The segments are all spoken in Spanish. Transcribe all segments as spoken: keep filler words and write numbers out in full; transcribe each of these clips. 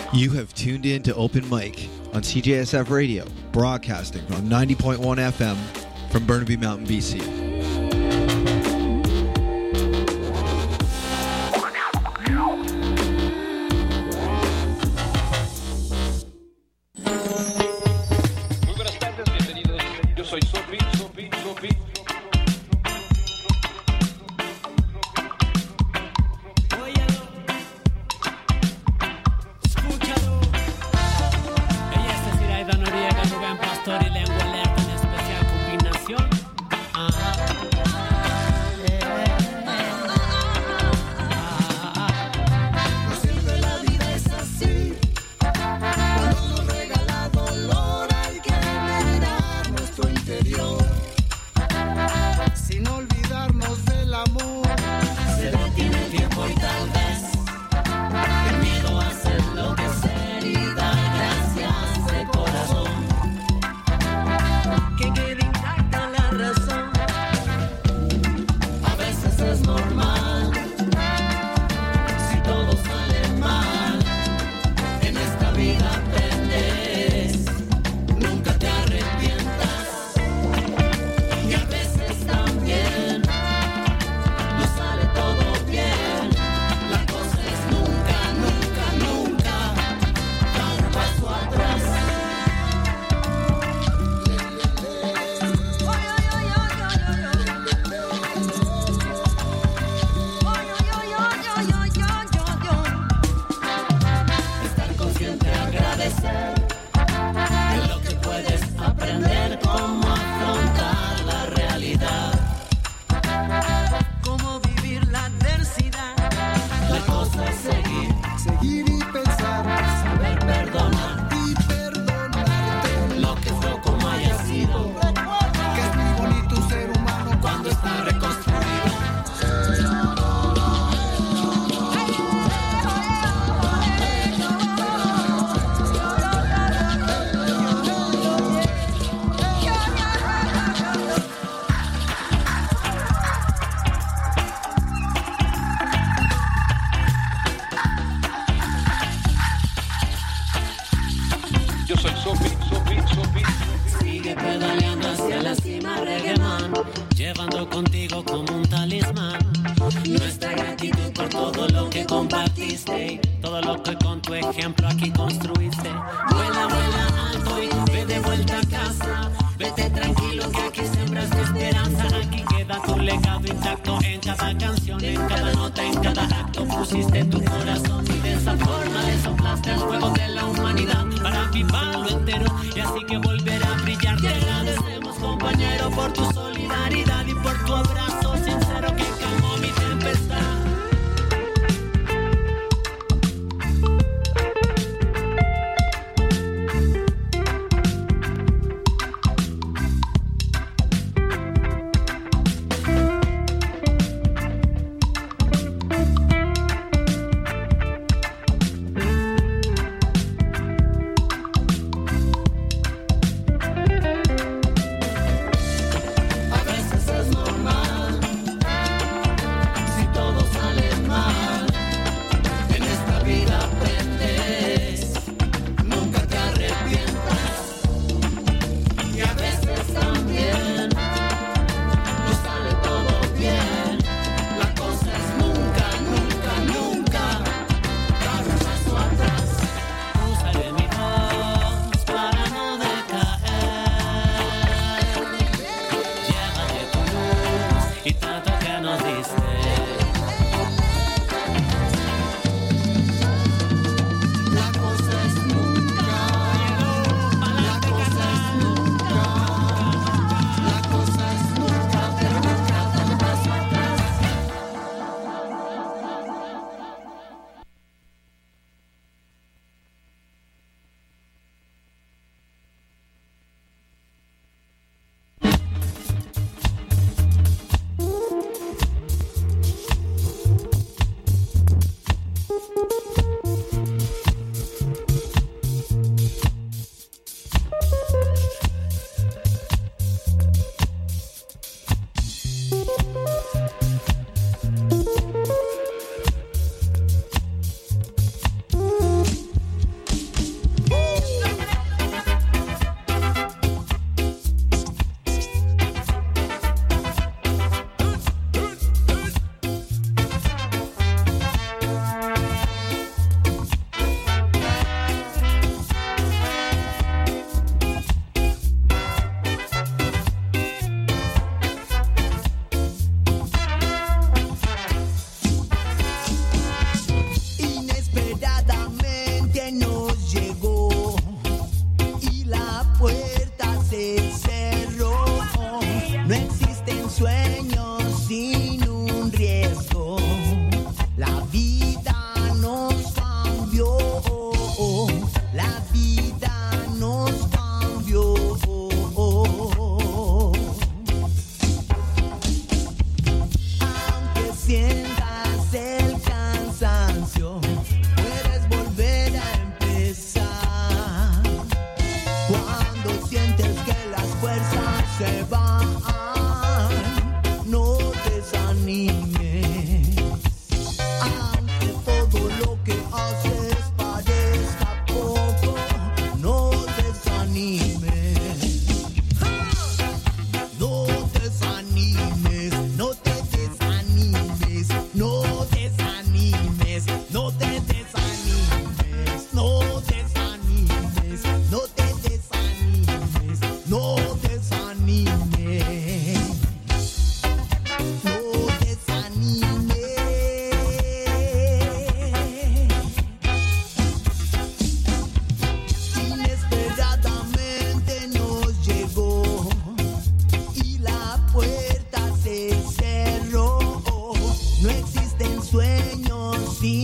You have tuned in to Open Mic on C J S F Radio, broadcasting on ninety point one F M from Burnaby Mountain, B C. Muy buenas tardes, bienvenidos. Yo soy Sophie, Sophie, Sophie. A veces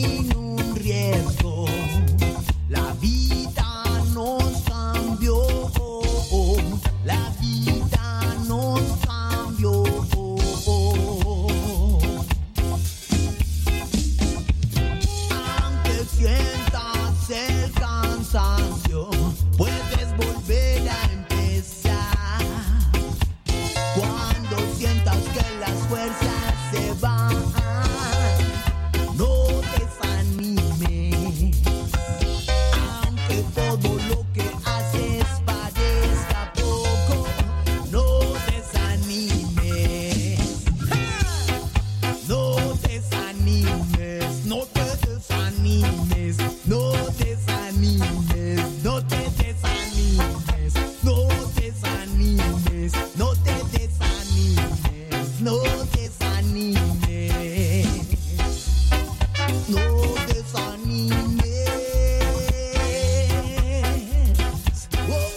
sin un riesgo. La vida nos cambió, la vida nos cambió. Aunque sientas el cansancio, puedes volver a empezar. Cuando sientas que las fuerzas se van, no desanimes. Aunque todo lo que haces parezca poco, no desanimes. No desanimes, no te desanimes, no desanimes, no te desanimes, no desanimes, no te desanimes, no desanimes, no desanimes. Oh,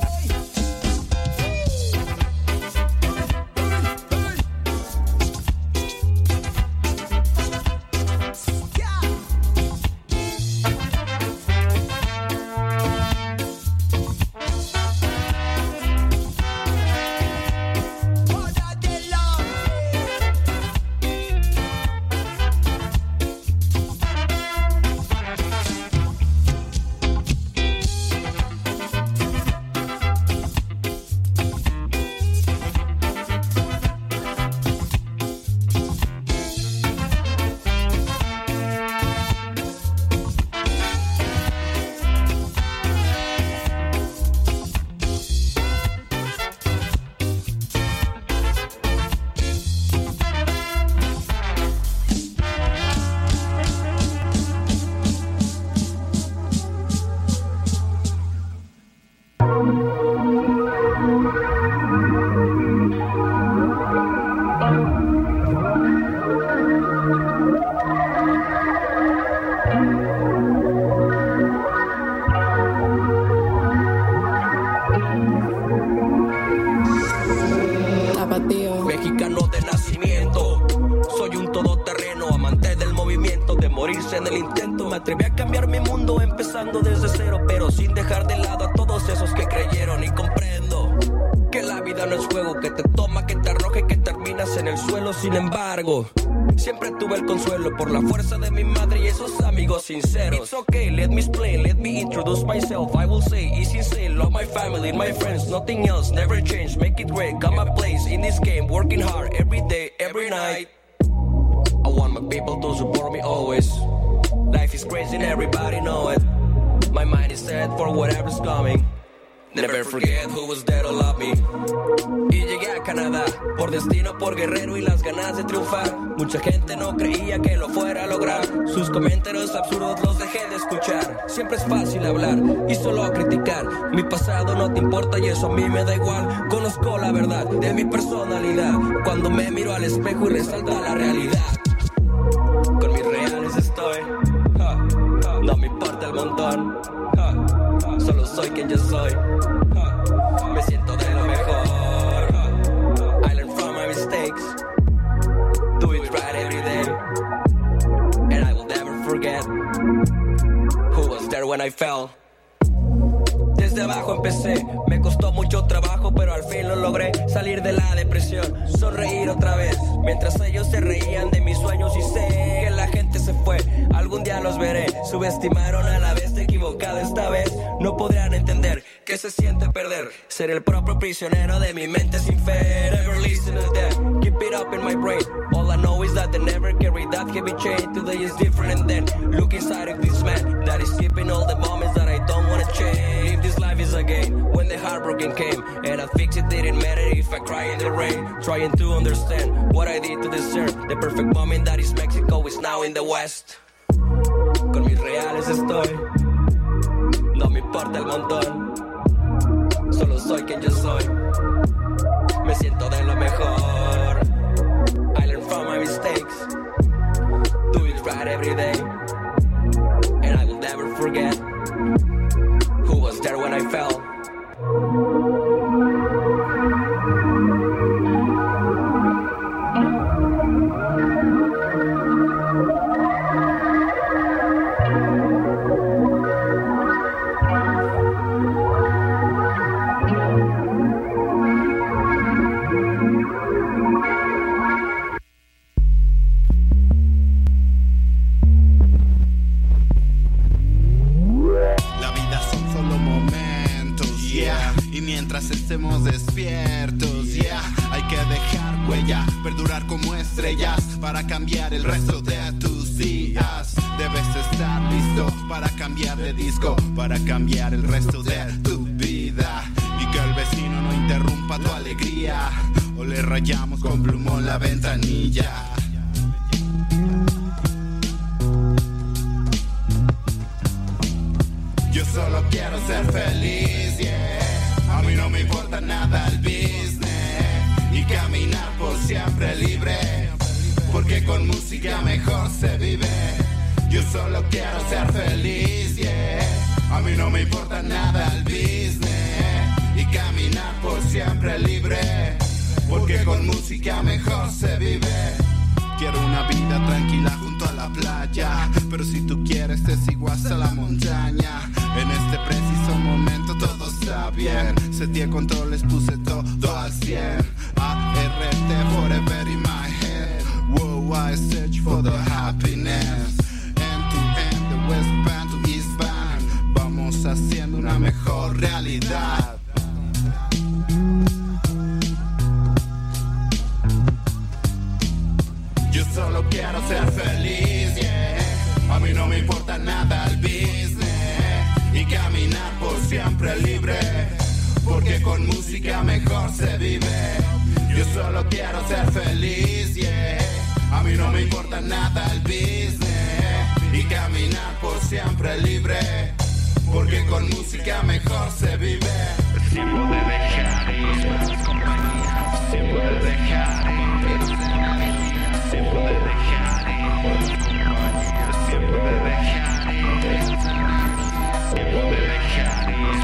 Mexicano de nacimiento, soy un todoterreno, amante del movimiento, de morirse en el intento. Me atreví a cambiar mi mundo empezando desde cero, pero sin dejar de lado a todos esos que creyeron. Y comprendo que la vida no es juego, que te toma, que te arroje, que terminas en el suelo. Sin embargo, siempre tuve el consuelo por la fuerza de mi madre y esos amigos sinceros. It's okay, let me explain, let me introduce myself. I will say, it's insane, love my family, my friends, nothing else, never change, make it great, got my place in this game, working hard every day, every night. I want my people to support me always. Life is crazy and everybody know it. My mind is set for whatever's coming. Never forget who was there to love me. Y llegué a Canadá, por destino, por guerrero y las ganas de triunfar. Mucha gente no creía que lo fuera a lograr. Sus comentarios absurdos los dejé de escuchar. Siempre es fácil hablar y solo criticar. Mi pasado no te importa y eso a mí me da igual. Conozco la verdad de mi personalidad. Cuando me miro al espejo y resalta la realidad. Con mis reales estoy, ja, ja. No me importa el montón, ja, ja. Solo soy quien yo soy, ja. Me siento de lo mejor, ja. I learn from my mistakes, do it right every day, and I will never forget who was there when I fell. Desde abajo empecé, me costó mucho trabajo, pero al fin lo logré. Salir de la depresión, sonreír otra vez, mientras ellos se reían de mis sueños. Y sé que la gente se fue, algún día los veré. Subestimaron a la bestia equivocada esta vez. No podrán entender que se siente perder, ser el propio prisionero de mi mente sin fe. Never listen to them, keep it up in my brain. All I know is that they never carry that heavy chain. Today is different and then look inside of this man that is keeping all the moments that I don't wanna change. Live this life is a game when the heartbroken came, and I fix it, didn't matter if I cry in the rain. Trying to understand what I did to deserve the perfect moment that is Mexico is now in the West. Con mis reales estoy, no me importa el montón, solo soy quien yo soy. Me siento de lo mejor. I learn from my mistakes, do it right every day, and I will never forget who was there when I fell. estemos despiertos, yeah. Hay que dejar huella, perdurar como estrellas para cambiar el resto de tus días. Debes estar listo para cambiar de disco, para cambiar el resto de tu vida. Y que el vecino no interrumpa tu alegría, o le rayamos con plumón la ventanilla. Yo solo quiero ser feliz, yeah. A mí no me importa nada el business y caminar por siempre libre, porque con música mejor se vive. Yo solo quiero ser feliz, yeah. A mí no me importa nada el business y caminar por siempre libre, porque con música mejor se vive. Quiero una vida tranquila junto a la playa, pero si tú quieres te sigo hasta la montaña. En este preciso momento todo está bien. Setía controles, puse todo al cien. A R T forever in my head. Whoa, I search for the happiness. End to end, the west band to east band. Vamos haciendo una mejor realidad. Yo solo quiero ser feliz, yeah. A mí no me importa nada el business y caminar por siempre libre, porque con música mejor se vive. Yo solo quiero ser feliz, yeah. A mí no me importa nada el business y caminar por siempre libre, porque con música mejor se vive. Tiempo de dejar ir, tiempo de dejar ir, tiempo de dejar ir, tiempo de dejar ir, tiempo de dejar ir,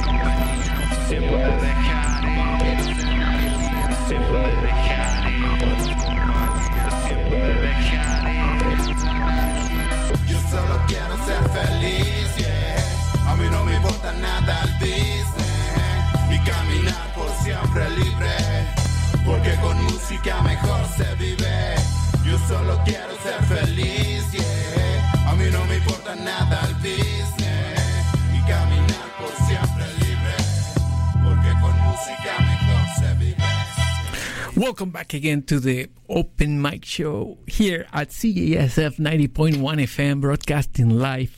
tiempo de dejar ir, tiempo de dejar ir, tiempo de dejar ir. Yo solo quiero ser feliz, yeah. A mí no me importa nada el business y caminar por siempre libre, porque con música mejor se vive. Yo solo quiero ser feliz, yeah. A mí no me importa nada el business y caminar por siempre libre, porque con música mejor se vive. Welcome back again to the Open Mic Show here at C J S F ninety point one F M, broadcasting live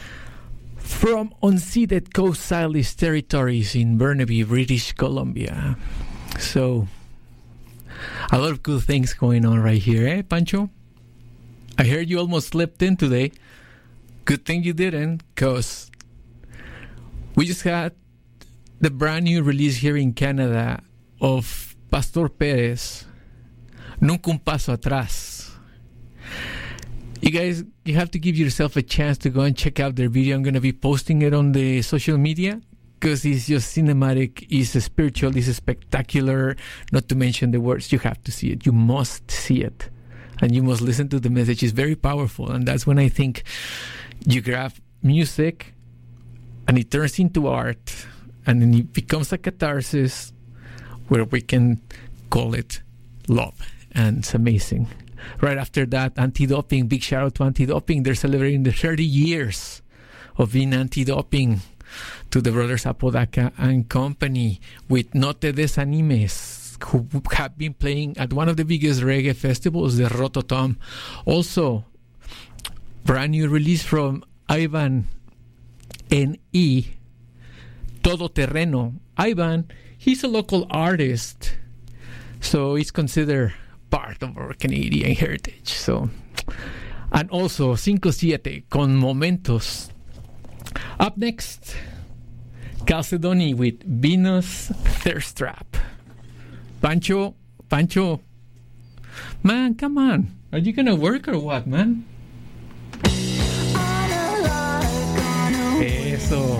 from unceded Coast Salish territories in Burnaby, British Columbia. So, a lot of good things going on right here, eh, Pancho? I heard you almost slipped in today. Good thing you didn't, because we just had the brand new release here in Canada of Pastor Perez, Nunca un Paso Atrás. You guys, you have to give yourself a chance to go and check out their video. I'm going to be posting it on the social media, because it's just cinematic, it's spiritual, it's spectacular, not to mention the words. You have to see it. You must see it. And you must listen to the message. It's very powerful. And that's when I think you grab music and it turns into art, and then it becomes a catharsis where we can call it love. And it's amazing. Right after that, Anti-Doping. Big shout out to Anti-Doping. They're celebrating the thirty years of being anti-doping, to the brothers Apodaca and company, with No Te Desanimes, who have been playing at one of the biggest reggae festivals, the Rototom. Also, brand new release from Ivan N E, Todo Terreno. Ivan, he's a local artist, so he's considered part of our Canadian heritage. So, and also Cinco Siete con Momentos. Up next, Calcedony with Venus Thirst Trap. Pancho, Pancho, man, come on. Are you gonna work or what, man? Eso.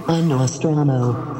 a Nostramo.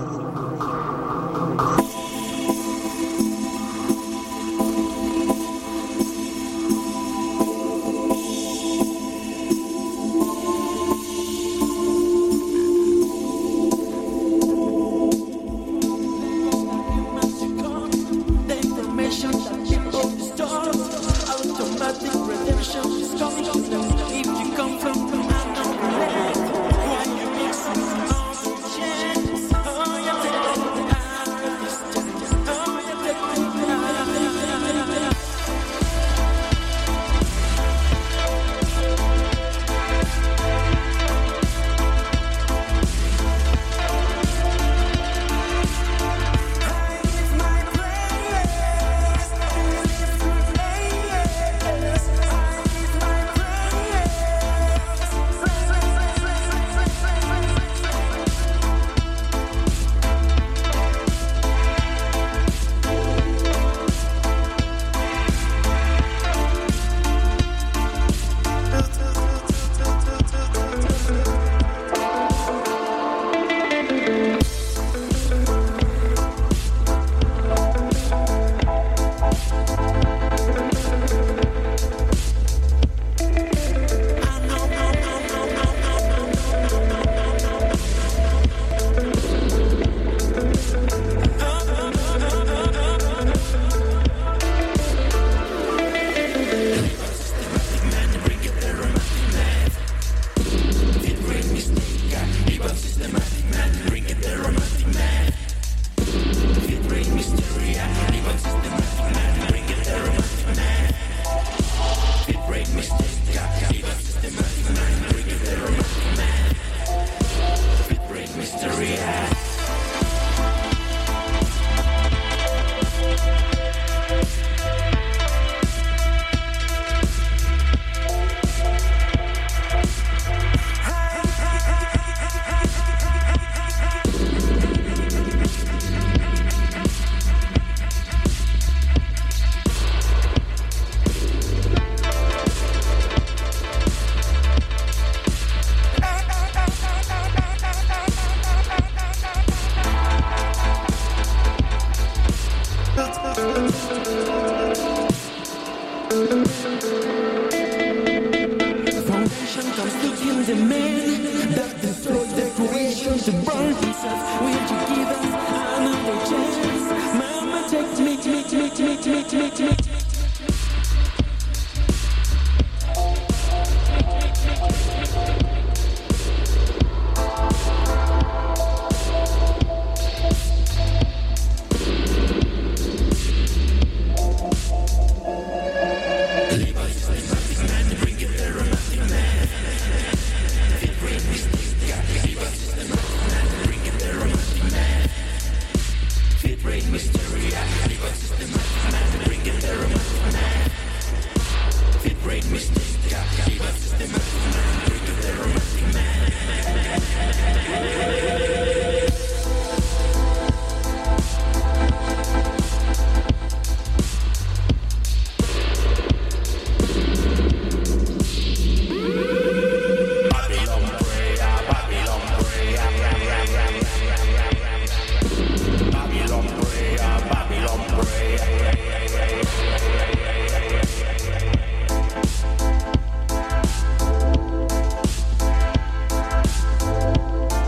Foundation comes to kill the man that destroyed the creation to burn himself. Will you give up?